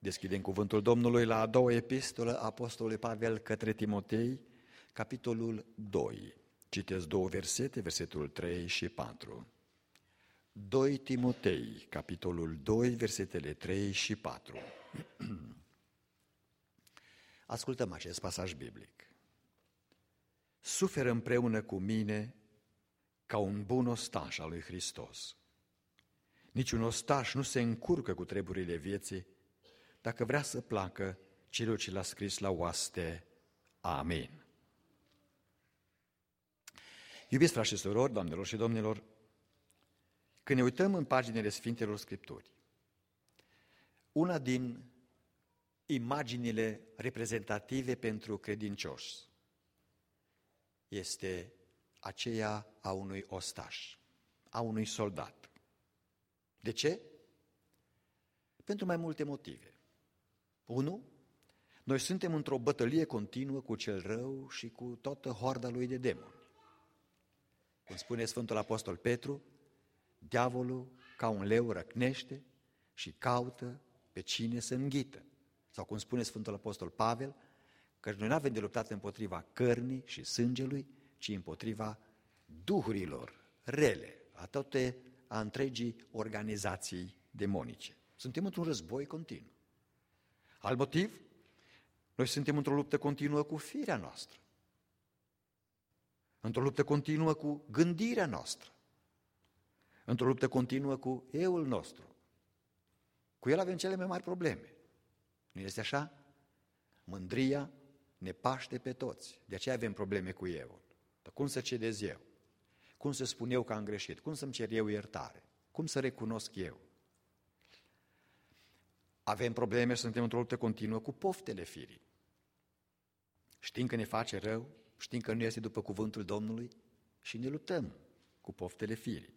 Deschidem cuvântul Domnului la a doua epistolă a Apostolului Pavel către Timotei, capitolul 2. Citesc două versete, versetul 3 și 4. 2 Timotei, capitolul 2, versetele 3 și 4. Ascultăm acest pasaj biblic. Suferă împreună cu mine ca un bun ostaș al lui Hristos. Niciun ostaș nu se încurcă cu treburile vieții dacă vrea să placă celor ce l-a scris la oaste. Amin. Iubiți frați și surori, doamnelor și domnilor, când ne uităm în paginile Sfintelor Scripturi, una din imaginile reprezentative pentru credincioși este aceea a unui ostaș, a unui soldat. De ce? Pentru mai multe motive. 1. Noi suntem într-o bătălie continuă cu cel rău și cu toată hoarda lui de demoni. Cum spune Sfântul Apostol Petru, diavolul ca un leu răcnește și caută pe cine să înghită. Sau cum spune Sfântul Apostol Pavel, că noi nu avem de luptat împotriva cărnii și sângelui, ci împotriva duhurilor rele, a întregii organizații demonice. Suntem într-un război continuu. Alt motiv, noi suntem într-o luptă continuă cu firea noastră, într-o luptă continuă cu gândirea noastră, într-o luptă continuă cu euul nostru. Cu el avem cele mai mari probleme. Nu este așa? Mândria ne paște pe toți, de aceea avem probleme cu euul. Dar cum să cedez eu? Cum să spun eu că am greșit? Cum să-mi cer eu iertare? Cum să recunosc eu? Avem probleme și suntem într-o luptă continuă cu poftele firii. Știm că ne face rău, știm că nu este după cuvântul Domnului și ne luptăm cu poftele firii.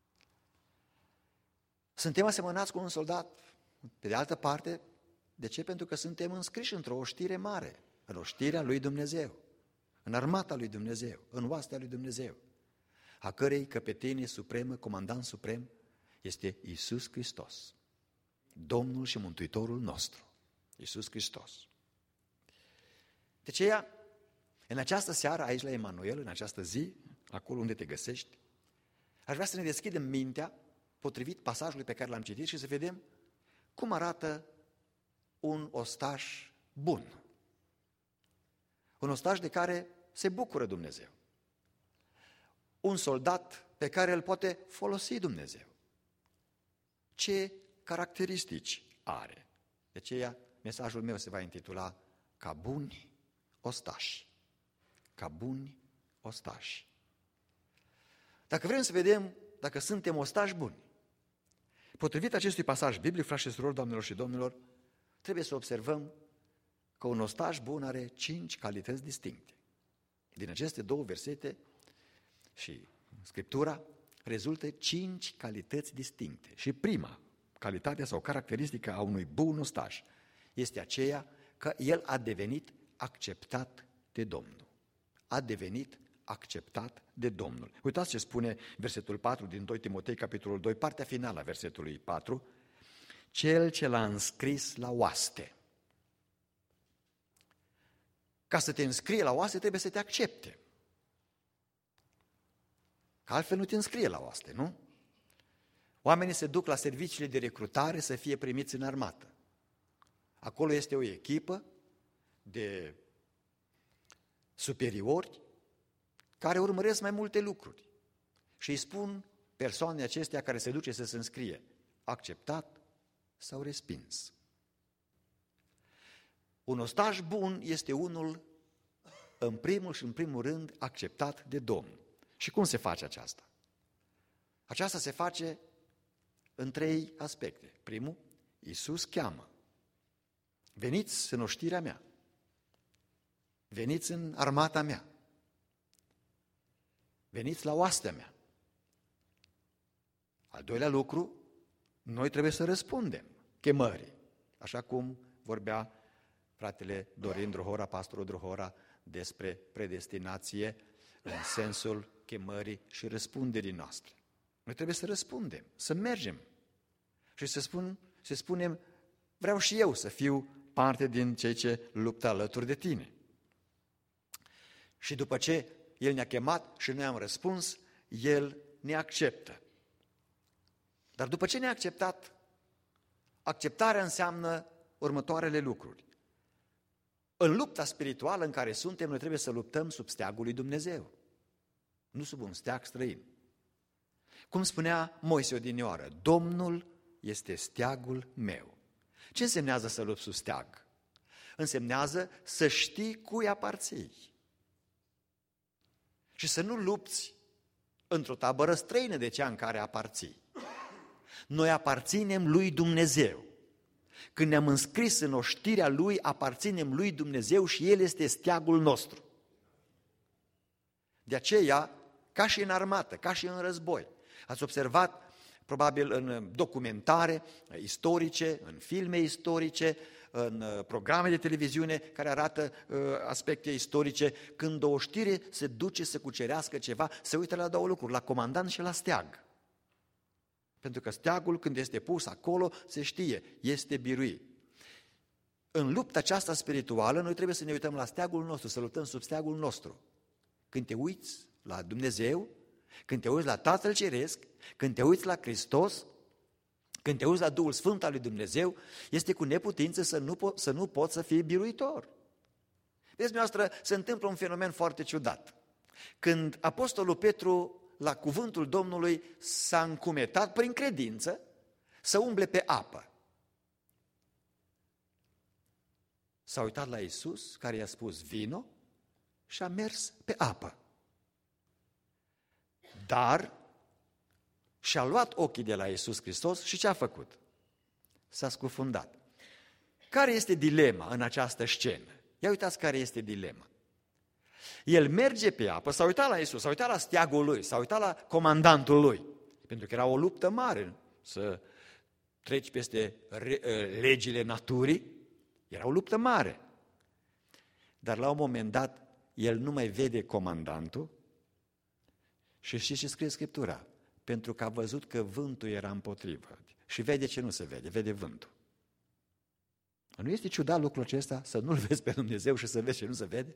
Suntem asemănați cu un soldat. Pe de altă parte, de ce? Pentru că suntem înscriși într-o oștire mare, în oștirea lui Dumnezeu, în armata lui Dumnezeu, în oastea lui Dumnezeu, a cărei căpetenie supremă, comandant suprem, este Iisus Hristos, Domnul și Mântuitorul nostru, Iisus Hristos. De aceea, în această seară, aici la Emanuel, în această zi, acolo unde te găsești, aș vrea să ne deschidem mintea, potrivit pasajului pe care l-am citit, și să vedem cum arată un ostaș bun. Un ostaș de care se bucură Dumnezeu. Un soldat pe care îl poate folosi Dumnezeu. Ce caracteristici are? De aceea, mesajul meu se va intitula Ca buni ostași. Ca buni ostași. Dacă vrem să vedem dacă suntem ostași buni, potrivit acestui pasaj biblic, frați și surori, doamnelor și domnilor, trebuie să observăm că un ostaș bun are 5 calități distincte. Din aceste două versete și Scriptura rezultă 5 calități distincte. Și prima calitate sau caracteristică a unui bun ostaș este aceea că el a devenit acceptat de Domnul. A devenit acceptat de Domnul. Uitați ce spune versetul 4 din 2 Timotei, capitolul 2, partea finală a versetului 4. Cel ce l-a înscris la oaste. Ca să te înscrie la oaste trebuie să te accepte. Că altfel nu te înscrie la oaste, nu? Oamenii se duc la serviciile de recrutare să fie primiți în armată. Acolo este o echipă de superiori care urmăresc mai multe lucruri și îi spun persoanei acestea care se duce să se înscrie acceptat sau respins. Un ostaș bun este unul în primul și în primul rând acceptat de Domnul. Și cum se face aceasta? Aceasta se face în 3 aspecte. Primul, Iisus cheamă. Veniți în oștirea mea. Veniți în armata mea. Veniți la oastea mea. Al doilea lucru, noi trebuie să răspundem chemării. Așa cum vorbea fratele Dorin Druhora, pastorul Druhora, despre predestinație în sensul chemării și răspunderii noastre. Noi trebuie să răspundem, să mergem și să spunem vreau și eu să fiu parte din cei ce luptă alături de tine. Și după ce El ne-a chemat și noi am răspuns, El ne acceptă. Dar după ce ne-a acceptat, acceptarea înseamnă următoarele lucruri. În lupta spirituală în care suntem, noi trebuie să luptăm sub steagul lui Dumnezeu, nu sub un steag străin. Cum spunea Moise odinioară, Domnul este steagul meu. Ce însemnează să lupți sub steag? Însemnează să știi cui aparții și să nu lupți într-o tabără străină de cea în care aparții. Noi aparținem lui Dumnezeu. Când ne-am înscris în oștirea Lui, aparținem lui Dumnezeu și El este steagul nostru. De aceea, ca și în armată, ca și în război, ați observat probabil în documentare istorice, în filme istorice, în programe de televiziune care arată aspecte istorice, când o oștire se duce să cucerească ceva, se uită la două lucruri, la comandant și la steag. Pentru că steagul, când este pus acolo, se știe, este biruit. În lupta aceasta spirituală, noi trebuie să ne uităm la steagul nostru, să luptăm sub steagul nostru. Când te uiți la Dumnezeu, când te uiți la Tatăl Ceresc, când te uiți la Hristos, când te uiți la Duhul Sfânt al lui Dumnezeu, este cu neputință să nu poți să fii biruitor. Vedeți, noastră, se întâmplă un fenomen foarte ciudat. Când Apostolul Petru, la cuvântul Domnului, s-a încumetat prin credință să umble pe apă. S-a uitat la Iisus, care i-a spus vino, și a mers pe apă. Dar și-a luat ochii de la Iisus Hristos și ce a făcut? S-a scufundat. Care este dilema în această scenă? Ia uitați care este dilema. El merge pe apă, s-a uitat la Iisus, s-a uitat la steagul lui, s-a uitat la comandantul lui, pentru că era o luptă mare să treci peste legile naturii, era o luptă mare. Dar la un moment dat, el nu mai vede comandantul și știți ce scrie Scriptura? Pentru că a văzut că vântul era împotrivă. Și vede ce nu se vede, vede vântul. Nu este ciudat lucrul acesta să nu-L vezi pe Dumnezeu și să vezi ce nu se vede?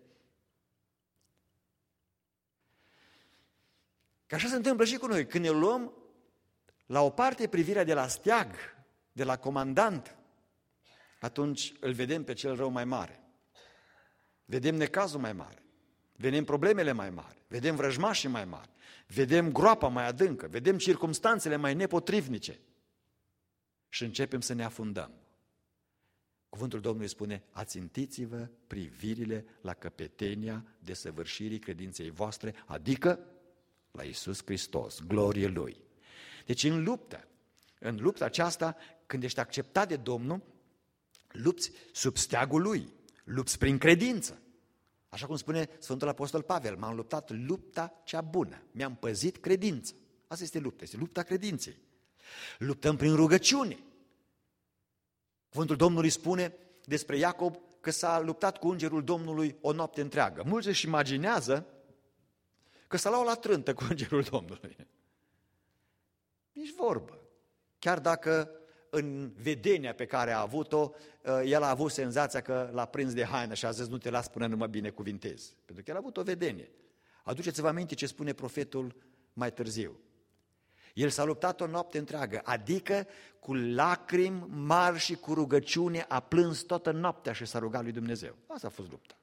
Că așa se întâmplă și cu noi. Când ne luăm la o parte privirea de la steag, de la comandant, atunci îl vedem pe cel rău mai mare. Vedem necazul mai mare. Vedem problemele mai mari. Vedem vrăjmașii mai mari. Vedem groapa mai adâncă. Vedem circumstanțele mai nepotrivnice. Și începem să ne afundăm. Cuvântul Domnului spune, ațintiți-vă privirile la căpetenia desăvârșirii credinței voastre, adică la Iisus Hristos, glorie Lui. Deci în lupta aceasta, când ești acceptat de Domnul, lupți sub steagul Lui, lupți prin credință. Așa cum spune Sfântul Apostol Pavel, m-am luptat lupta cea bună, mi-am păzit credința. Asta este lupta credinței. Luptăm prin rugăciune. Cuvântul Domnului spune despre Iacob că s-a luptat cu îngerul Domnului o noapte întreagă. Mulți își imaginează că s-a luat la trântă cu îngerul Domnului. Nici vorbă. Chiar dacă în vedenia pe care a avut-o, el a avut senzația că l-a prins de haină și a zis, nu te las până nu mă binecuvintez. Pentru că el a avut o vedenie. Aduceți-vă aminte ce spune profetul mai târziu. El s-a luptat o noapte întreagă, adică cu lacrimi mari și cu rugăciune a plâns toată noaptea și s-a rugat lui Dumnezeu. Asta a fost lupta.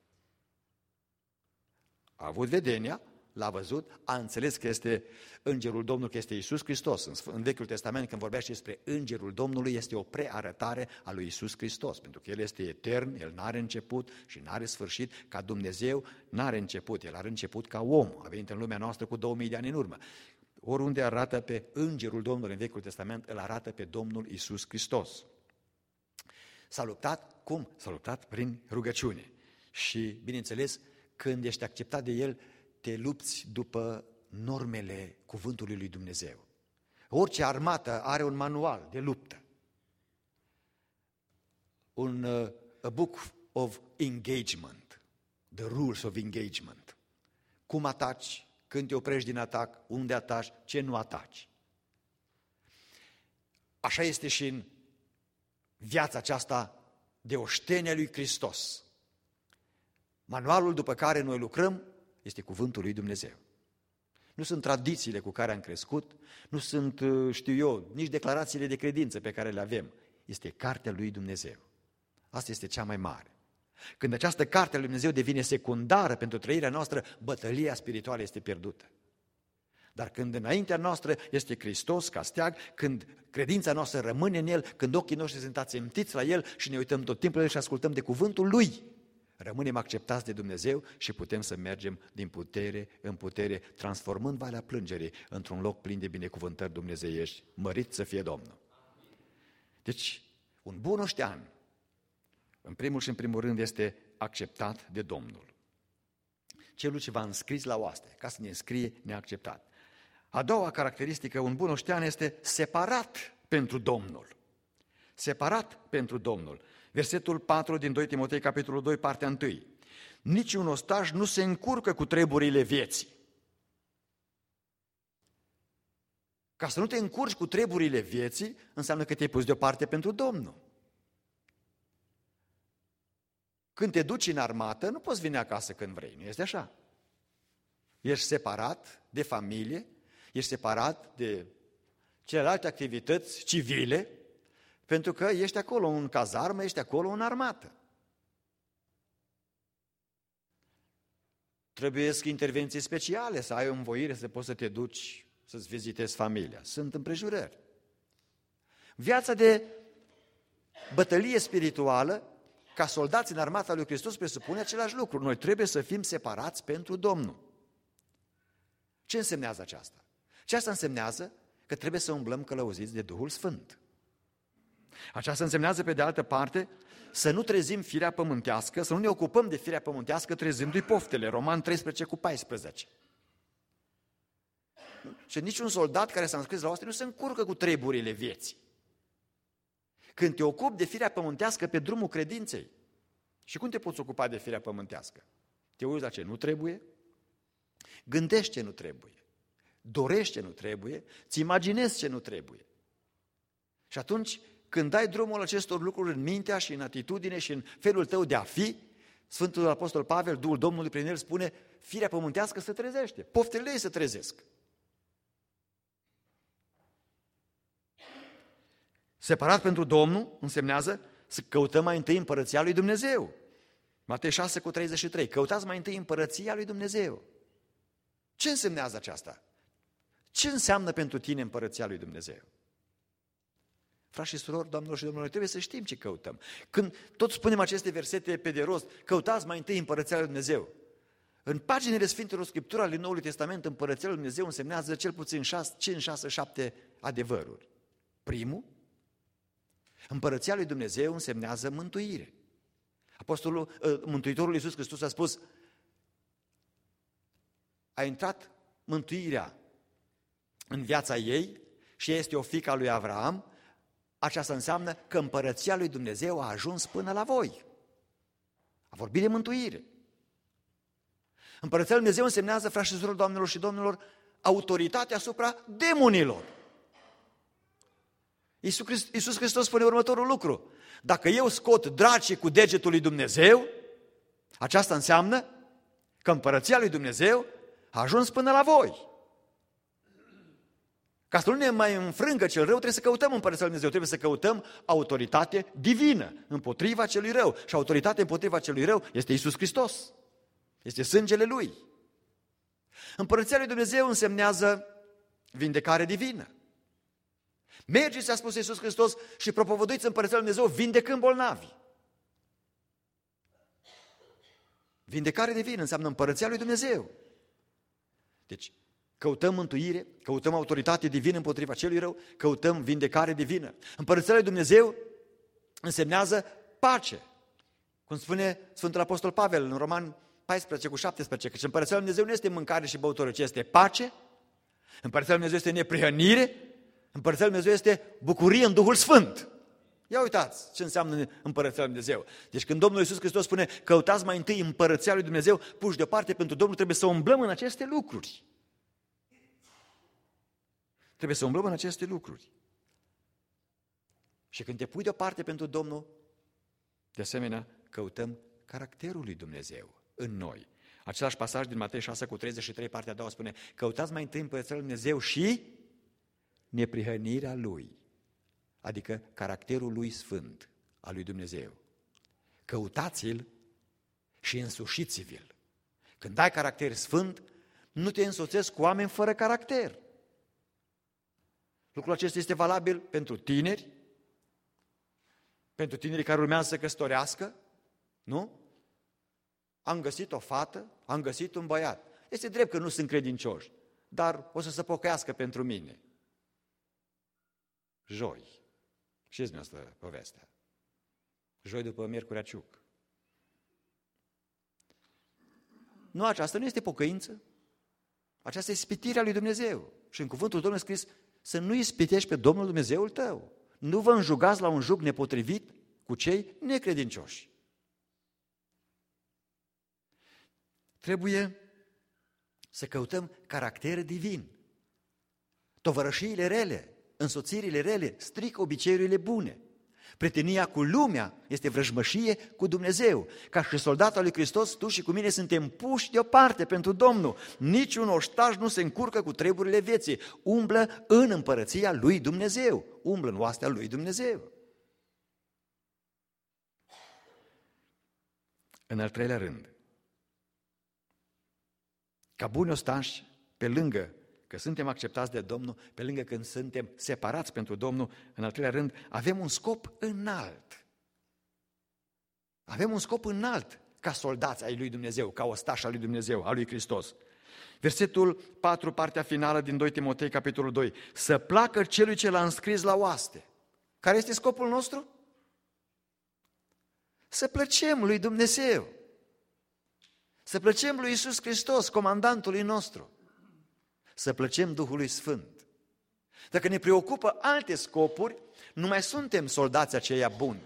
A avut vedenia, l-a văzut, a înțeles că este îngerul Domnului, că este Iisus Hristos. În Vechiul Testament, când vorbește despre îngerul Domnului, este o prearătare a lui Iisus Hristos, pentru că El este etern, El n-are început și n-are sfârșit, ca Dumnezeu n-are început, El are început ca om, a venit în lumea noastră cu 2000 de ani în urmă. Oriunde arată pe îngerul Domnului în Vechiul Testament, îl arată pe Domnul Iisus Hristos. S-a luptat, cum? S-a luptat prin rugăciune. Și, bineînțeles, când ești acceptat de El, te lupți după normele cuvântului lui Dumnezeu. Orice armată are un manual de luptă. A book of engagement, the rules of engagement. Cum ataci, când te oprești din atac, unde ataci, ce nu ataci. Așa este și în viața aceasta de oștenie lui Hristos. Manualul după care noi lucrăm este cuvântul lui Dumnezeu. Nu sunt tradițiile cu care am crescut, nu sunt, știu eu, nici declarațiile de credință pe care le avem. Este cartea lui Dumnezeu. Asta este cea mai mare. Când această carte a lui Dumnezeu devine secundară pentru trăirea noastră, bătălia spirituală este pierdută. Dar când înaintea noastră este Hristos ca steag, când credința noastră rămâne în El, când ochii noștri sunt ațintiți la El și ne uităm tot timpul la El și ascultăm de cuvântul Lui, rămânem acceptați de Dumnezeu și putem să mergem din putere în putere, transformând Valea Plângerii într-un loc plin de binecuvântări dumnezeiești. Mărit să fie Domnul! Deci, un bun oștean, în primul și în primul rând, este acceptat de Domnul. Celul ce v-a înscris la oaste, ca să ne înscrie neacceptat. A doua caracteristică, un bun oștean este separat pentru Domnul. Separat pentru Domnul. Versetul 4 din 2 Timotei, capitolul 2, partea 1. Niciun ostaș nu se încurcă cu treburile vieții. Ca să nu te încurci cu treburile vieții, înseamnă că te-ai pus deoparte pentru Domnul. Când te duci în armată, nu poți veni acasă când vrei, nu este așa? Ești separat de familie, ești separat de celelalte activități civile, pentru că ești acolo în cazarmă, ești acolo în armată. Trebuiesc intervenții speciale, să ai o învoire, să poți să te duci, să-ți vizitezi familia. Sunt împrejurări. Viața de bătălie spirituală, ca soldați în armata lui Hristos, presupune același lucru. Noi trebuie să fim separați pentru Domnul. Ce însemnează aceasta? Aceasta însemnează că trebuie să umblăm călăuziți de Duhul Sfânt. Aceasta însemnează, pe de altă parte, să nu trezim firea pământească, să nu ne ocupăm de firea pământească trezindu-i poftele. Roman 13:14. Și niciun soldat care s-a înscris la oaste nu se încurcă cu treburile vieții. Când te ocupi de firea pământească pe drumul credinței, și cum te poți ocupa de firea pământească? Te uiți la ce nu trebuie, gândești ce nu trebuie, dorești ce nu trebuie, ți imaginezi ce nu trebuie. Și atunci, când dai drumul acestor lucruri în mintea și în atitudine și în felul tău de a fi, Sfântul Apostol Pavel, Duhul Domnului prin el spune, firea pământească se trezește, poftele ei se trezesc. Separat pentru Domnul însemnează să căutăm mai întâi împărăția lui Dumnezeu. Matei 6:33, căutați mai întâi împărăția lui Dumnezeu. Ce însemnează aceasta? Ce înseamnă pentru tine împărăția lui Dumnezeu? Frați și surori, doamnelor și domnilor, trebuie să știm ce căutăm. Când tot spunem aceste versete pe de rost, căutați mai întâi împărăția lui Dumnezeu. În paginile Sfintelor Scripturi ale Noului Testament, împărăția lui Dumnezeu însemnează cel puțin 5, 6, 7 adevăruri. Primul, împărăția lui Dumnezeu însemnează mântuire. Mântuitorul Iisus Hristos a spus, a intrat mântuirea în viața ei și este o fiică a lui Avraam. Aceasta înseamnă că împărăția lui Dumnezeu a ajuns până la voi. A vorbit de mântuire. Împărăția lui Dumnezeu însemnează, frați și surori, doamnelor și domnilor, autoritate asupra demonilor. Iisus Hristos spune următorul lucru. Dacă eu scot dracii cu degetul lui Dumnezeu, aceasta înseamnă că împărăția lui Dumnezeu a ajuns până la voi. Ca să nu ne mai înfrângă cel rău, trebuie să căutăm împărăția lui Dumnezeu, trebuie să căutăm autoritate divină împotriva celui rău. Și autoritatea împotriva celui rău este Iisus Hristos. Este sângele Lui. Împărăția lui Dumnezeu însemnează vindecare divină. Mergeți, a spus Iisus Hristos, și propovăduiți împărăția lui Dumnezeu vindecând bolnavi. Vindecare divină înseamnă împărăția lui Dumnezeu. Deci, căutăm mântuire, căutăm autoritate divină împotriva celui rău, căutăm vindecare divină. Împărăția lui Dumnezeu însemnează pace. Cum spune Sfântul Apostol Pavel în Roman 14:17, că împărăția lui Dumnezeu nu este mâncare și băutură, ci este pace, împărăția lui Dumnezeu este neprihănire, împărăția lui Dumnezeu este bucurie în Duhul Sfânt. Ia uitați ce înseamnă împărăția lui Dumnezeu. Deci când Domnul Iisus Hristos spune, căutați mai întâi împărăția lui Dumnezeu, puși deoparte pentru Domnul, trebuie să umblăm în aceste lucruri. Trebuie să umblăm în aceste lucruri. Și când te pui deoparte pentru Domnul, de asemenea, căutăm caracterul lui Dumnezeu în noi. Același pasaj din Matei 6:33, partea a doua, spune: căutați mai întâi Împărăția lui Dumnezeu și neprihănirea Lui, adică caracterul Lui Sfânt, al lui Dumnezeu. Căutați-l și însușiți-vi-l. Când ai caracter sfânt, nu te însoțesc cu oameni fără caracter. Lucrul acesta este valabil pentru tineri, pentru tinerii care urmează să căsătorească, nu? Am găsit o fată, am găsit un băiat. Este drept că nu sunt credincioși, dar o să se pocăiască pentru mine. Joi. Știți dumneavoastră povestea. Joi după Miercurea Ciuc. Nu, aceasta nu este pocăință. Aceasta este ispitirea lui Dumnezeu. Și în cuvântul Domnului scris să nu ispitești pe Domnul Dumnezeul tău. Nu vă înjugați la un jug nepotrivit cu cei necredincioși. Trebuie să căutăm caracter divin. Tovărășiile rele, însoțirile rele strică obiceiurile bune. Prietenia cu lumea este vrăjmășie cu Dumnezeu. Ca și soldat al lui Hristos, tu și cu mine suntem puși deoparte pentru Domnul. Niciun oștaș nu se încurcă cu treburile vieții. Umblă în împărăția lui Dumnezeu. Umblă în oastea lui Dumnezeu. În al treilea rând, ca buni ostași, pe lângă că suntem acceptați de Domnul, pe lângă când suntem separați pentru Domnul, în al treilea rând, avem un scop înalt. Avem un scop înalt ca soldați ai lui Dumnezeu, ca ostași al lui Dumnezeu, al lui Hristos. Versetul 4, partea finală din 2 Timotei, capitolul 2. Să placă celui ce l-a înscris la oaste. Care este scopul nostru? Să plăcem lui Dumnezeu. Să plăcem lui Iisus Hristos, comandantului nostru. Să plăcem Duhului Sfânt. Dacă ne preocupă alte scopuri, nu mai suntem soldați aceia buni.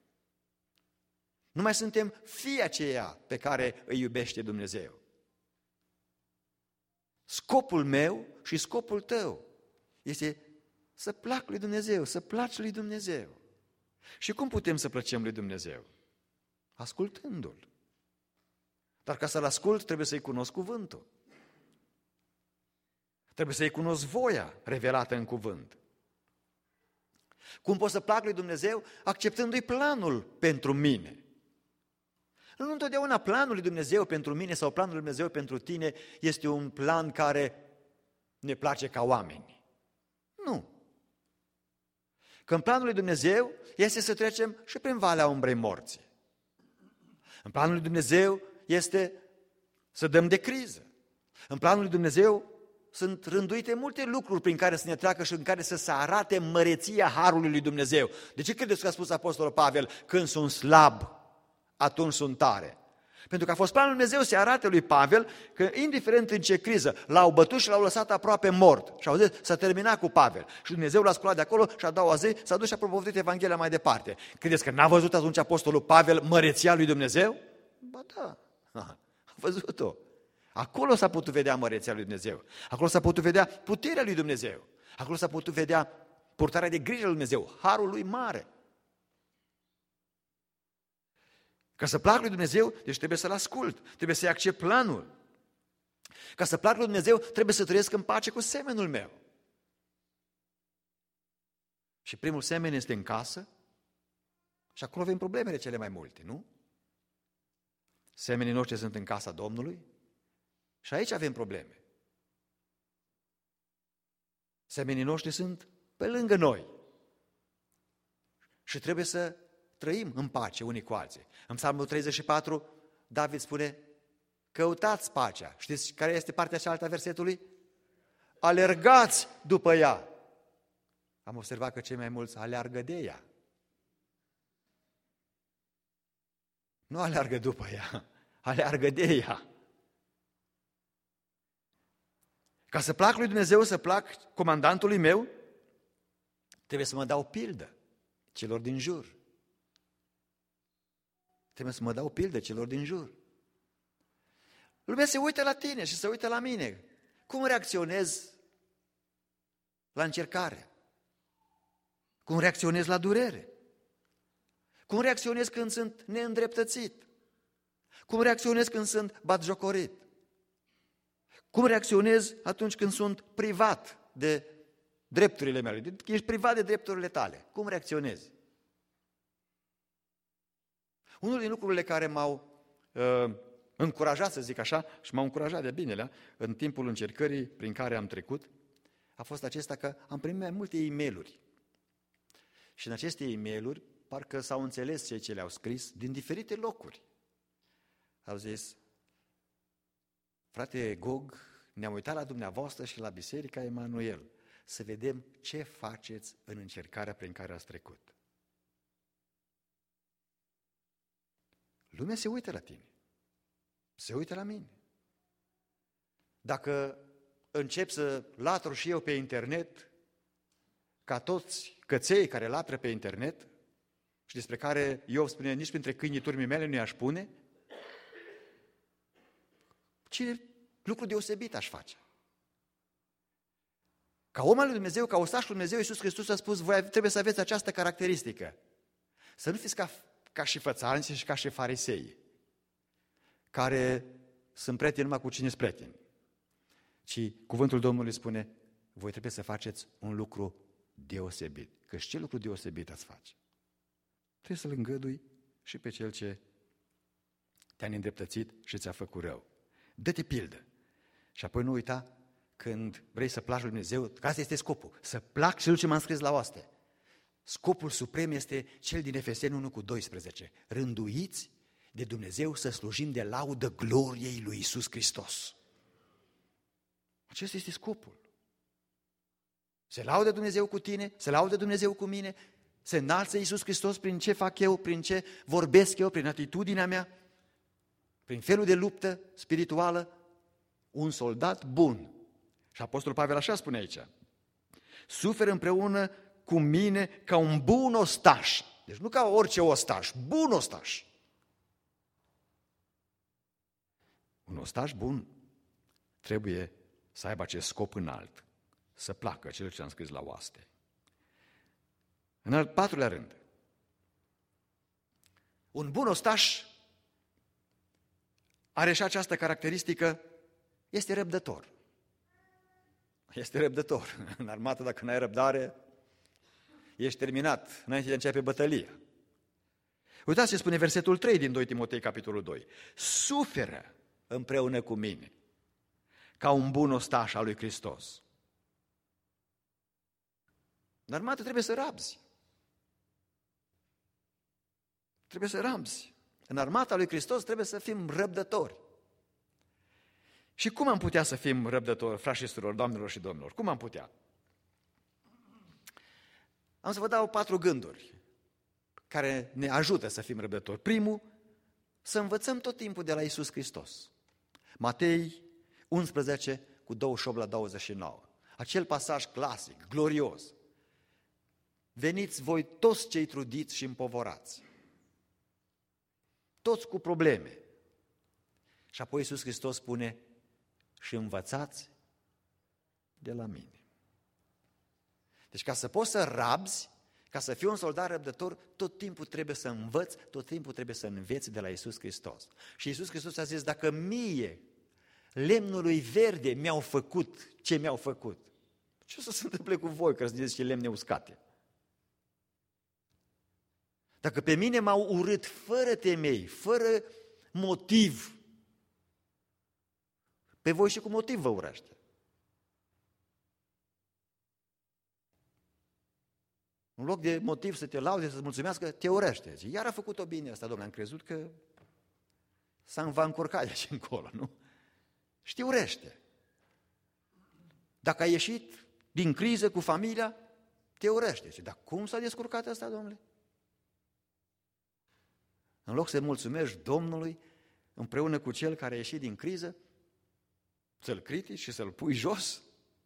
Nu mai suntem fii aceia pe care îi iubește Dumnezeu. Scopul meu și scopul tău este să plac lui Dumnezeu, să placi lui Dumnezeu. Și cum putem să plăcem lui Dumnezeu? Ascultându-L. Dar ca să-L ascult, trebuie să-i cunosc cuvântul. Trebuie să-i cunosc voia revelată în cuvânt. Cum pot să plac lui Dumnezeu? Acceptându-i planul pentru mine. Nu întotdeauna planul lui Dumnezeu pentru mine sau planul lui Dumnezeu pentru tine este un plan care ne place ca oameni. Nu. Că în planul lui Dumnezeu este să trecem și prin valea umbrei morții. În planul lui Dumnezeu este să dăm de criză. În planul lui Dumnezeu sunt rânduite multe lucruri prin care să ne treacă și în care să se arate măreția harului lui Dumnezeu. De ce credeți că a spus Apostolul Pavel? Când sunt slab, atunci sunt tare. Pentru că a fost planul lui Dumnezeu să arate lui Pavel că, indiferent în ce criză, l-au bătut și l-au lăsat aproape mort. Și au zis, s-a terminat cu Pavel. Și Dumnezeu l-a sculat de acolo și a doua zi s-a dus și a propovăduit Evanghelia mai departe. Credeți că n-a văzut atunci Apostolul Pavel măreția lui Dumnezeu? Ba da, a văzut-o. Acolo s-a putut vedea măreția lui Dumnezeu. Acolo s-a putut vedea puterea lui Dumnezeu. Acolo s-a putut vedea purtarea de grijă lui Dumnezeu, harul lui mare. Ca să plac lui Dumnezeu, deci trebuie să-L ascult, trebuie să-i accept planul. Ca să plac lui Dumnezeu, trebuie să trăiesc în pace cu semenul meu. Și primul semen este în casă și acolo avem problemele cele mai multe, nu? Semenii noștri sunt în casa Domnului și aici avem probleme. Semenii noștri sunt pe lângă noi și trebuie să trăim în pace unii cu alții. În Psalmul 34, David spune, căutați pacea. Știți care este partea cealaltă a versetului? Alergați după ea. Am observat că cei mai mulți aleargă de ea. Nu aleargă după ea, aleargă de ea. Ca să plac lui Dumnezeu, să plac comandantului meu, trebuie să mă dau pildă celor din jur. Trebuie să mă dau pildă celor din jur. Lumea se uită la tine și se uită la mine. Cum reacționez la încercare? Cum reacționez la durere? Cum reacționez când sunt neîndreptățit? Cum reacționez când sunt batjocorit? Cum reacționez atunci când sunt privat de drepturile mele? Ești privat de drepturile tale. Cum reacționezi? Unul din lucrurile care m-au încurajat, să zic așa, și m-au încurajat de binelea în timpul încercării prin care am trecut, a fost acesta că am primit mai multe e-mail-uri. Și în aceste e-mail-uri, parcă s-au înțeles cei ce le-au scris din diferite locuri. Au zis: frate Gog, ne-am uitat la dumneavoastră și la Biserica Emanuel să vedem ce faceți în încercarea prin care ați trecut. Lumea se uită la tine. Se uită la mine. Dacă încep să latru și eu pe internet, ca toți căței care latră pe internet și despre care eu spune nici printre câinii turmii mele nu i-aș pune, ce lucru deosebit aș face? Ca om al lui Dumnezeu, ca ostașul lui Dumnezeu, Iisus Hristos a spus: voi trebuie să aveți această caracteristică. Să nu fiți ca și fățarniții și ca și farisei, care sunt prieteni numai cu cine sunt prieteni. Ci cuvântul Domnului spune: voi trebuie să faceți un lucru deosebit. Că ce lucru deosebit ați face? Trebuie să-l îngădui și pe cel ce te-a neîndreptățit și ți-a făcut rău. Dă-te pildă. Și apoi nu uita, când vrei să placi lui Dumnezeu, că asta este scopul, să plac celui ce m-am scris la oaste. Scopul suprem este cel din Efeseni 1:12. Rânduiți de Dumnezeu să slujim de laudă gloriei lui Iisus Hristos. Acesta este scopul. Se laudă Dumnezeu cu tine, se laudă Dumnezeu cu mine, se înalță Iisus Hristos prin ce fac eu, prin ce vorbesc eu, prin atitudinea mea, prin felul de luptă spirituală. Un soldat bun. Și Apostolul Pavel așa spune aici: suferă împreună cu mine ca un bun ostaș. Deci nu ca orice ostaș, bun ostaș. Un ostaș bun trebuie să aibă acest scop înalt, să placă cel ce am scris la oaste. În al patrulea rând, un bun ostaș are și această caracteristică: este răbdător. Este răbdător. În armată, dacă n-ai răbdare, ești terminat înainte de a începe bătălia. Uitați ce spune versetul 3 din 2 Timotei, capitolul 2. Suferă împreună cu mine ca un bun ostaș al lui Hristos. În armată trebuie să rabzi. Trebuie să rabzi. În armata lui Hristos trebuie să fim răbdători. Și cum am putea să fim răbdători, frați și surori, doamnelor și domnilor? Cum am putea? Am să vă dau 4 gânduri care ne ajută să fim răbdători. Primul, să învățăm tot timpul de la Iisus Hristos. Matei 11:28-29. Acel pasaj clasic, glorios. Veniți voi toți cei trudiți și împovorați, toți cu probleme. Și apoi Iisus Hristos spune: și învățați de la mine. Deci ca să poți să rabzi, ca să fii un soldat răbdător, tot timpul trebuie să învăți, tot timpul trebuie să înveți de la Iisus Hristos. Și Iisus Hristos a zis: dacă mie, lemnului verde, mi-au făcut ce mi-au făcut, ce o să se întâmple cu voi, că sunteți și lemne uscate? Dacă pe mine m-au urât fără temei, fără motiv, pe voi și cu motiv vă urăște. În loc de motiv să te laude, să-ți mulțumească, te urăște. Iar a făcut-o bine asta, Domnule, am crezut că va încurca de aici încolo, nu? Și te urăște. Dacă ai ieșit din criză cu familia, te urăște. Dar cum s-a descurcat asta, Domnule? În loc să mulțumești Domnului împreună cu cel care a ieșit din criză, să-l critici și să-l pui jos.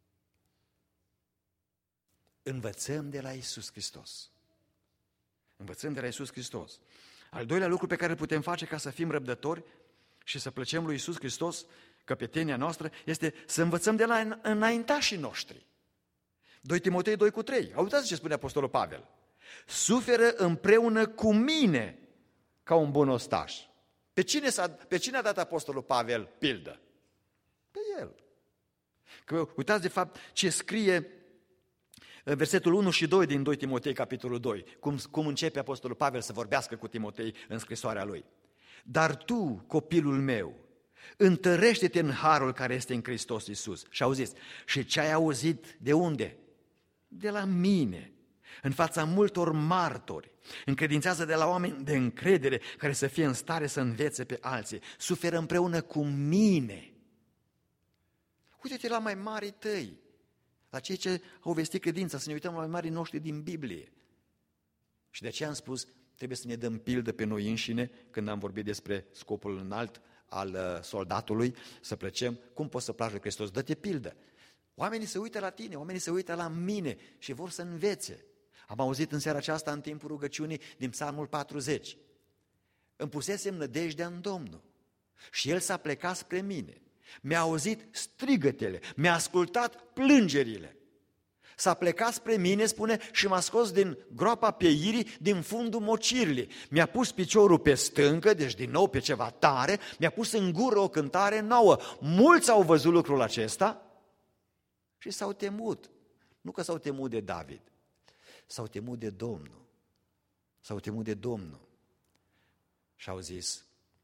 Învățăm de la Iisus Hristos. Învățăm de la Iisus Hristos. Al doilea lucru pe care îl putem face ca să fim răbdători și să plăcem lui Iisus Hristos, căpetenia noastră, este să învățăm de la înaintașii noștri. 2 Timotei 2:3. Uitați ce spune Apostolul Pavel. Suferă împreună cu mine ca un bun ostaș. Pe cine a dat Apostolul Pavel pildă? Pe el. Că uitați de fapt ce scrie versetul 1 și 2 din 2 Timotei, capitolul 2, cum începe Apostolul Pavel să vorbească cu Timotei în scrisoarea lui. Dar tu, copilul meu, întărește-te în harul care este în Hristos Iisus. Și auziți, și ce ai auzit de unde? De la mine, în fața multor martori. Încredințează de la oameni de încredere care să fie în stare să învețe pe alții. Suferă împreună cu mine. Uite-te la mai marii tăi, la cei ce au vestit credința, să ne uităm la mai marii noștri din Biblie. Și de aceea am spus, trebuie să ne dăm pildă pe noi înșine, când am vorbit despre scopul înalt al soldatului, să plăcem, cum poți să placi lui Hristos? Dă-te pildă. Oamenii se uită la tine, oamenii se uită la mine și vor să învețe. Am auzit în seara aceasta, în timpul rugăciunii, din Psalmul 40. Îmi pusesem nădejdea în Domnul și El s-a plecat spre mine. Mi-a auzit strigătele, mi-a ascultat plângerile. S-a plecat spre mine, spune, și m-a scos din groapa pieirii, din fundul mocirii. Mi-a pus piciorul pe stâncă, deci din nou pe ceva tare, mi-a pus în gură o cântare nouă. Mulți au văzut lucrul acesta și s-au temut. Nu că s-au temut de David, s-au temut de Domnul. S-au temut de Domnul. Și au zis,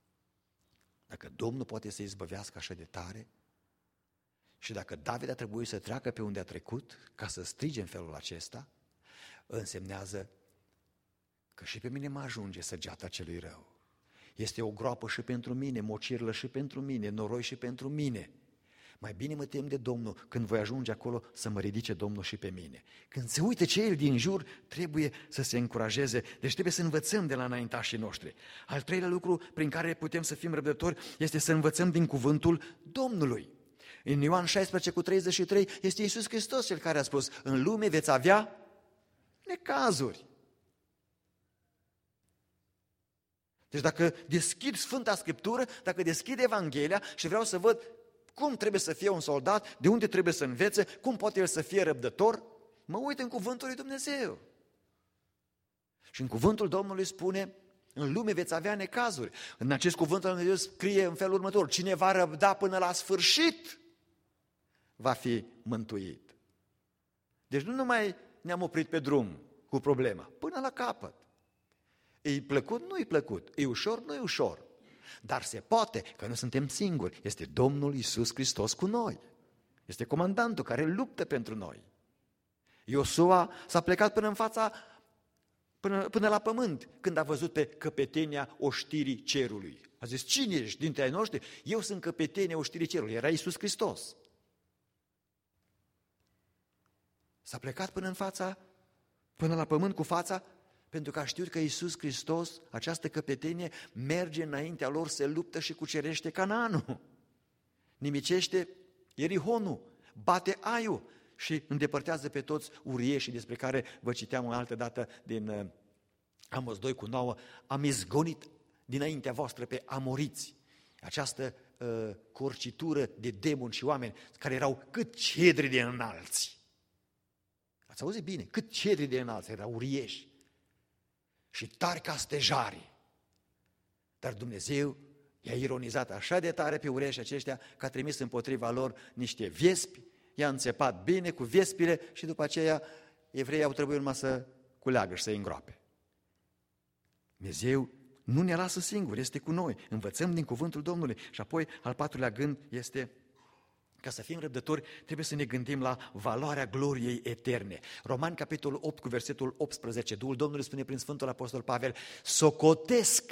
dacă Domnul poate să izbăvească așa de tare, și dacă David a trebuit să treacă pe unde a trecut ca să strige în felul acesta, însemnează că și pe mine mă ajunge săgeata celui rău. Este o groapă și pentru mine, mocirlă și pentru mine, noroi și pentru mine. Mai bine mă tem de Domnul când voi ajunge acolo să mă ridice Domnul și pe mine. Când se uită cei din jur, trebuie să se încurajeze, deci trebuie să învățăm de la înaintașii noștri. Al treilea lucru prin care putem să fim răbdători este să învățăm din cuvântul Domnului. În Ioan 16:33 este Iisus Hristos cel care a spus, în lume veți avea necazuri. Deci dacă deschid Sfânta Scriptură, dacă deschid Evanghelia și vreau să văd cum trebuie să fie un soldat, de unde trebuie să învețe, cum poate el să fie răbdător, mă uit în cuvântul lui Dumnezeu. Și în cuvântul Domnului spune, în lume veți avea necazuri. În acest cuvânt al lui Dumnezeu scrie în felul următor, cine va răbda până la sfârșit, va fi mântuit. Deci nu numai ne-am oprit pe drum cu problema, până la capăt. E plăcut? Nu e plăcut. E ușor? Nu e ușor. Dar se poate, că nu suntem singuri. Este Domnul Iisus Hristos cu noi. Este comandantul care luptă pentru noi. Iosua s-a plecat până la pământ, când a văzut pe căpetenia oștirii cerului. A zis, cine ești dintre ai noștri? Eu sunt căpetenia oștirii cerului. Era Iisus Hristos. S-a plecat până la pământ cu fața, pentru că a știut că Iisus Hristos, această căpetenie, merge înaintea lor, se luptă și cucerește Canaanul. Nimicește Ierihonul, bate Aiul și îndepărtează pe toți urieșii despre care vă citeam o altă dată din Amos 2:9. Am izgonit dinaintea voastră pe amoriți. Această corcitură de demoni și oameni care erau cât cedri de înalți. Ați auzit bine? Cât cedri de înalți, erau urieși și tari ca stejarii. Dar Dumnezeu i-a ironizat așa de tare pe urieșii aceștia că a trimis împotriva lor niște viespi, i-a înțepat bine cu viespile și după aceea evreii au trebuit numai să culeagă și să-i îngroape. Dumnezeu nu ne lasă singuri, este cu noi. Învățăm din cuvântul Domnului. Și apoi, al patrulea gând este, ca să fim răbdători, trebuie să ne gândim la valoarea gloriei eterne. Romani, capitolul 8, cu versetul 18, Duhul Domnului spune prin Sfântul Apostol Pavel, socotesc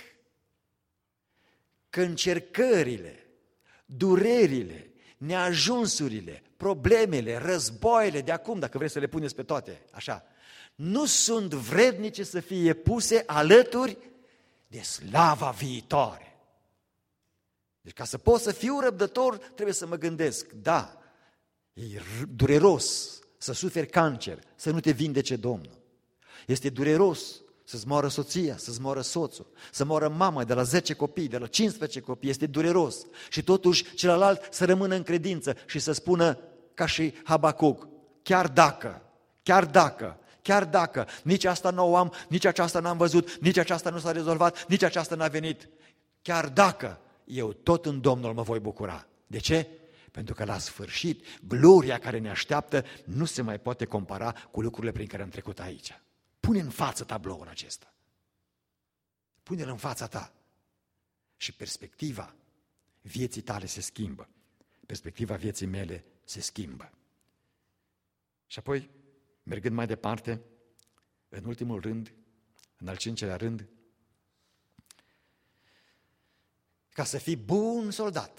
că încercările, durerile, neajunsurile, problemele, războaiele de acum, dacă vreți să le puneți pe toate, așa, nu sunt vrednice să fie puse alături de slava viitoare. Deci ca să pot să fiu răbdător, trebuie să mă gândesc, da, e dureros să suferi cancer, să nu te vindece Domnul. Este dureros să-ți moară soția, să-ți moară soțul, să moară mama de la 10 copii, de la 15 copii, este dureros. Și totuși celălalt să rămână în credință și să spună ca și Habacuc, chiar dacă Chiar dacă nici asta nu o am, nici aceasta n-am văzut, nici aceasta nu s-a rezolvat, nici aceasta n-a venit, chiar dacă, eu tot în Domnul mă voi bucura. De ce? Pentru că la sfârșit, gloria care ne așteaptă nu se mai poate compara cu lucrurile prin care am trecut aici. Pune în față tabloul acesta. Pune-l în fața ta. Și perspectiva vieții tale se schimbă. Perspectiva vieții mele se schimbă. Și apoi, mergând mai departe, în ultimul rând, în al 5-lea rând, ca să fii bun soldat,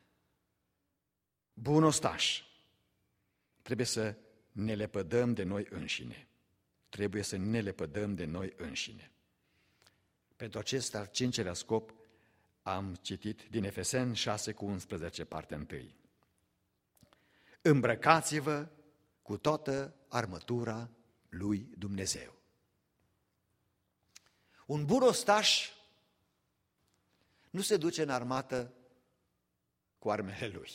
bun ostaș, trebuie să ne lepădăm de noi înșine. Trebuie să ne lepădăm de noi înșine. Pentru acest al 5-lea scop am citit din Efeseni 6:11, partea 1. Îmbrăcați-vă cu toată armătura lui Dumnezeu. Un bun ostaș nu se duce în armată cu armele lui.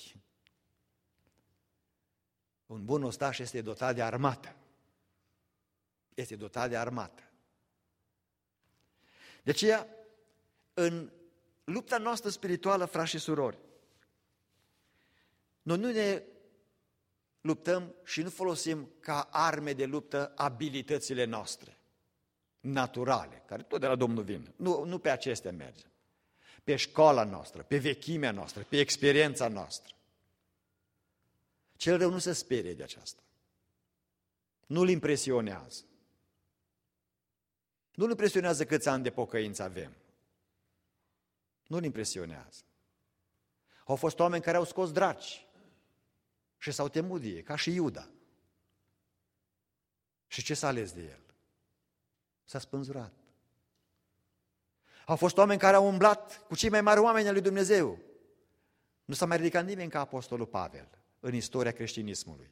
Un bun ostaș este dotat de armată. Este dotat de armată. De aceea, în lupta noastră spirituală, frați și surori, noi nu ne luptăm și nu folosim ca arme de luptă abilitățile noastre, naturale, care tot de la Domnul vin. Nu pe acestea mergem. Pe școala noastră, pe vechimea noastră, pe experiența noastră. Cel rău nu se sperie de aceasta. Nu-l impresionează. Nu-l impresionează câți ani de pocăință avem. Nu-l impresionează. Au fost oameni care au scos draci și s-au temut de ei, ca și Iuda. Și ce s-a ales de el? S-a spânzurat. Au fost oameni care au umblat cu cei mai mari oameni ai lui Dumnezeu. Nu s-a mai ridicat nimeni ca apostolul Pavel în istoria creștinismului.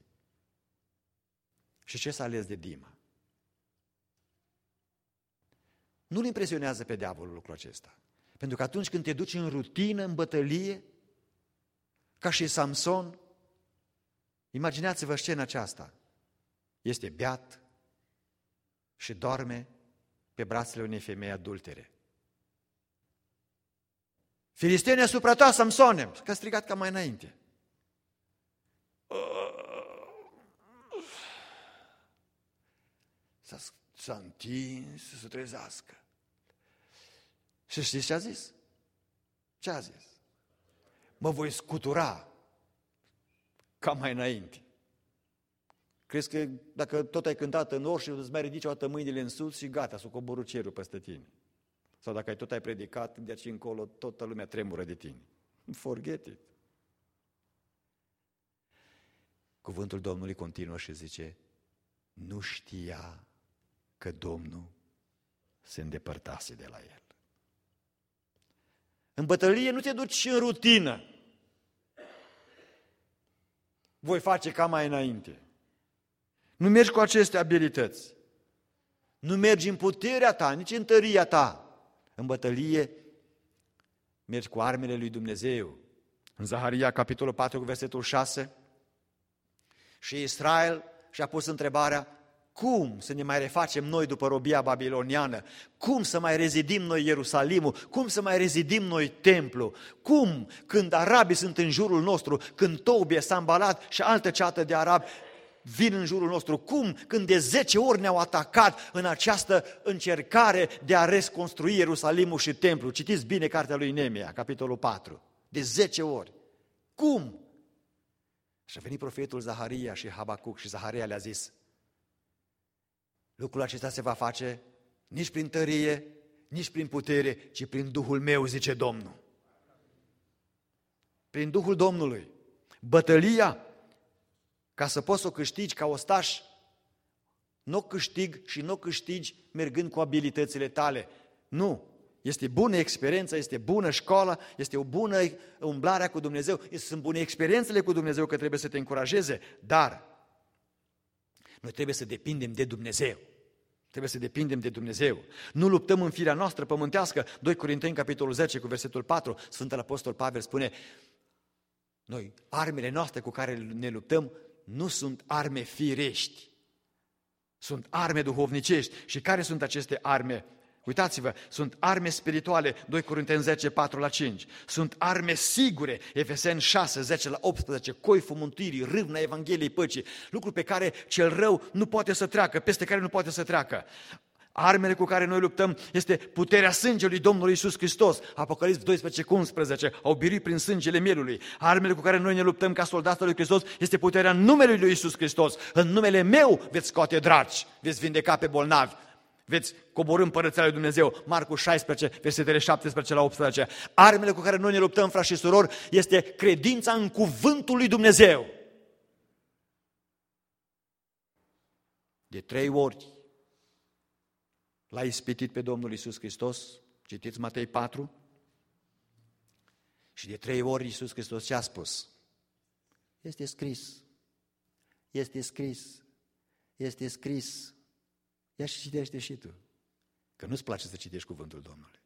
Și ce s-a ales de Dima? Nu-l impresionează pe diavolul lucrul acesta. Pentru că atunci când te duci în rutină, în bătălie, ca și Samson, imaginați-vă scena aceasta. Este beat și doarme pe brațele unei femei adultere. Filistenii asupra ta, Samsone, că a strigat ca mai înainte. S-a întins să se trezească. Și știți ce a zis? Ce a zis? Mă voi scutura ca mai înainte. Crezi că dacă tot ai cântat în or și îți mai ridici o dată mâinile în sus și gata, s-o coborâ cerul peste tine. Sau dacă tot ai predicat, de aici încolo toată lumea tremură de tine. Forget it. Cuvântul Domnului continuă și zice, nu știa că Domnul se îndepărtase de la el. În bătălie nu te duci în rutină. Voi face ca mai înainte. Nu mergi cu aceste abilități. Nu mergi în puterea ta, nici în tăria ta. În bătălie mergi cu armele lui Dumnezeu. În Zaharia, capitolul 4, versetul 6, și Israel și-a pus întrebarea, cum să ne mai refacem noi după robia babiloniană? Cum să mai rezidim noi Ierusalimul? Cum să mai rezidim noi templu? Cum, când arabii sunt în jurul nostru, când Tobie, Sambalat și altă ceată de arabi vin în jurul nostru? Cum, când de 10 ori ne-au atacat în această încercare de a reconstrui Ierusalimul și templu? Citiți bine cartea lui Neemia, capitolul 4. De 10 ori. Cum? Și a venit profetul Zaharia și Habacuc și Zaharia le-a zis, lucrul acesta se va face nici prin tărie, nici prin putere, ci prin Duhul meu, zice Domnul. Prin Duhul Domnului. Bătălia, ca să poți să o câștigi ca ostaș, nu o câștig și nu o câștigi mergând cu abilitățile tale. Nu. Este bună experiență, este bună școală, este o bună umblarea cu Dumnezeu, sunt bune experiențele cu Dumnezeu că trebuie să te încurajeze, dar noi trebuie să depindem de Dumnezeu. Trebuie să depindem de Dumnezeu. Nu luptăm în firea noastră pământească. 2 Corinteni, capitolul 10, cu versetul 4, Sfântul Apostol Pavel spune, noi, armele noastre cu care ne luptăm, nu sunt arme firești, Sunt arme duhovnicești. Și care sunt aceste arme? Uitați-vă, sunt arme spirituale, 2 Corinteni 10, 4-5. Sunt arme sigure, Efeseni 6, 10-18, coiful mântuirii, râvna Evangheliei păcii, lucruri pe care cel rău nu poate să treacă, peste care nu poate să treacă. Armele cu care noi luptăm este puterea sângelui Domnului Iisus Hristos. Apocalipsa 12, 11, au biruit prin sângele mielului. Armele cu care noi ne luptăm ca soldați lui Hristos este puterea numelui lui Iisus Hristos. În numele meu veți scoate draci, veți vindeca pe bolnavi, veți coborî împărăția lui Dumnezeu. Marcu 16, versetele 17-18. Armele cu care noi ne luptăm, frați și surori, este credința în cuvântul lui Dumnezeu. De 3 ori l-a ispitit pe Domnul Iisus Hristos, citiți Matei 4, și de 3 ori Iisus Hristos ce a spus? Este scris, este scris, este scris. Ia și citește și tu, că nu-ți place să citești cuvântul Domnului.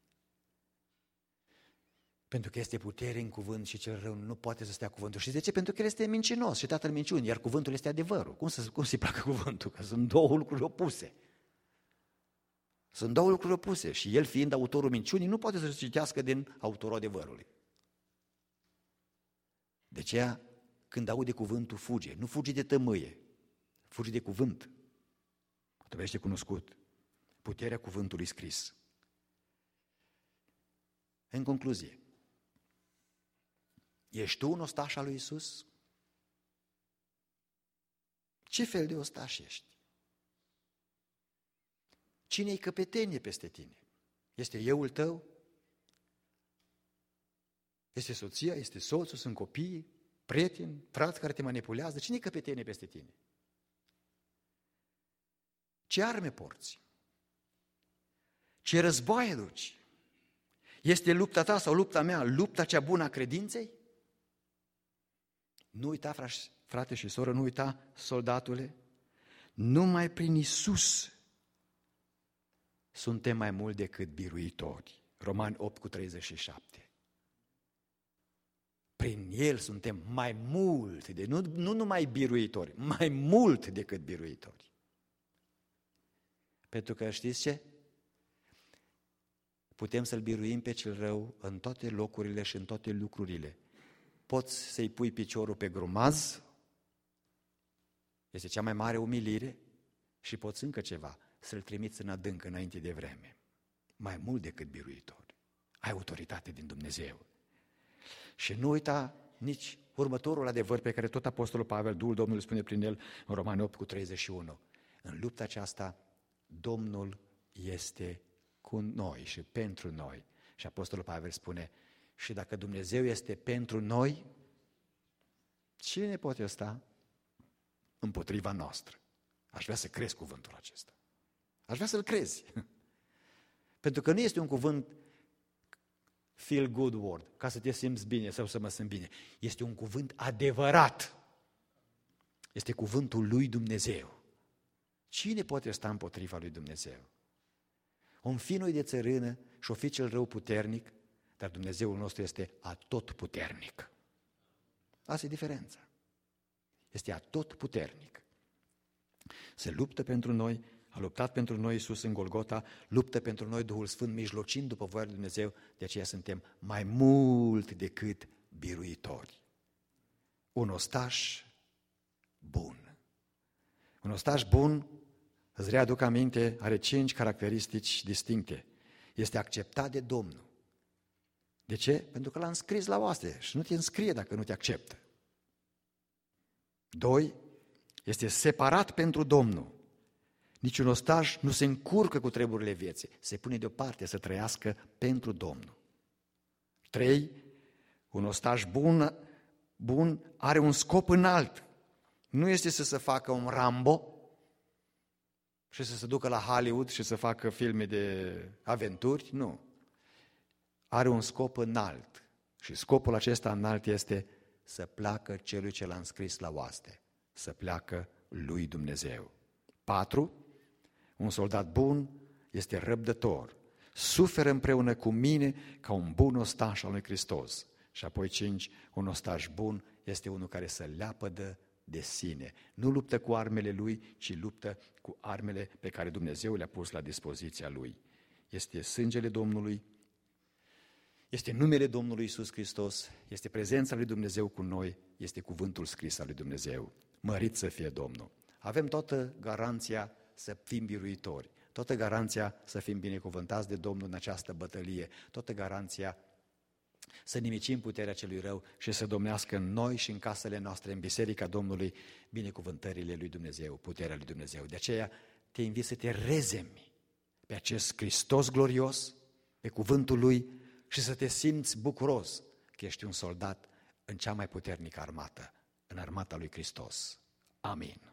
Pentru că este putere în cuvânt și cel rău nu poate să stea cuvântul. Și de ce? Pentru că el este mincinos și tatăl minciunii, iar cuvântul este adevărul. Cum să-i placă cuvântul? Că sunt 2 lucruri opuse. Sunt 2 lucruri opuse și el, fiind autorul minciunii, nu poate să citească din autorul adevărului. De aceea, când aude cuvântul, fuge. Nu fuge de tămâie, fuge de cuvânt. Trebuie cunoscut. Puterea cuvântului scris. În concluzie, ești tu un ostaș al lui Iisus? Ce fel de ostaș ești? Cine-i căpetenie peste tine? Este euul tău? Este soția? Este soțul? Sunt copiii? Prieteni? Frați care te manipulează? Cine-i căpetenie peste tine? Ce arme porți? Ce războaie duci? Este lupta ta sau lupta mea, lupta cea bună a credinței? Nu uita, frate și soră, nu uita, soldatule, numai prin Iisus suntem mai mult decât biruitori. Romani 8:37. Prin El suntem mai mult, nu numai biruitori, mai mult decât biruitori. Pentru că știți ce? Putem să-l biruim pe cel rău în toate locurile și în toate lucrurile. Poți să-i pui piciorul pe grumaz, este cea mai mare umilire, și poți încă ceva, să-l trimiți în adânc înainte de vreme. Mai mult decât biruitor. Ai autoritate din Dumnezeu. Și nu uita nici următorul adevăr pe care tot Apostolul Pavel, Duhul Domnului spune prin el în Romani 8:31. În lupta aceasta, Domnul este cu noi și pentru noi. Și Apostolul Pavel spune, și dacă Dumnezeu este pentru noi, cine poate sta împotriva noastră? Aș vrea să crezi cuvântul acesta. Aș vrea să-l crezi. Pentru că nu este un cuvânt feel good word, ca să te simți bine sau să mă simt bine. Este un cuvânt adevărat. Este cuvântul lui Dumnezeu. Cine poate sta împotriva lui Dumnezeu? Un fi noi de țărână și o fi cel rău puternic, dar Dumnezeul nostru este atotputernic. Asta e diferența. Este atotputernic. Se luptă pentru noi, a luptat pentru noi Iisus în Golgota, luptă pentru noi Duhul Sfânt, mijlocind după voia lui Dumnezeu, de aceea suntem mai mult decât biruitori. Un ostaș bun. Un ostaș bun, îți readuc aminte, are 5 caracteristici distincte. Este acceptat de Domnul. De ce? Pentru că l-a înscris la oaste și nu te înscrie dacă nu te acceptă. 2. Este separat pentru Domnul. Niciun ostaș nu se încurcă cu treburile vieții. Se pune deoparte să trăiască pentru Domnul. 3. Un ostaș bun are un scop înalt. Nu este să se facă un Rambo și să se ducă la Hollywood și să facă filme de aventuri. Nu. Are un scop înalt. Și scopul acesta înalt este să placă celui ce l-a înscris la oaste. Să placă lui Dumnezeu. 4. Un soldat bun este răbdător. Suferă împreună cu mine ca un bun ostaș al lui Hristos. Și apoi 5. Un ostaș bun este unul care se leapădă de sine. Nu luptă cu armele lui, ci luptă cu armele pe care Dumnezeu le-a pus la dispoziția lui. Este sângele Domnului, este numele Domnului Iisus Hristos, este prezența lui Dumnezeu cu noi, este cuvântul scris al lui Dumnezeu. Mărit să fie Domnul! Avem toată garanția să fim biruitori, toată garanția să fim binecuvântați de Domnul în această bătălie, toată garanția să nimicim puterea celui rău și să domnească în noi și în casele noastre, în biserica Domnului, binecuvântările lui Dumnezeu, puterea lui Dumnezeu. De aceea te invit să te rezemi pe acest Hristos glorios, pe cuvântul Lui și să te simți bucuros că ești un soldat în cea mai puternică armată, în armata lui Hristos. Amin.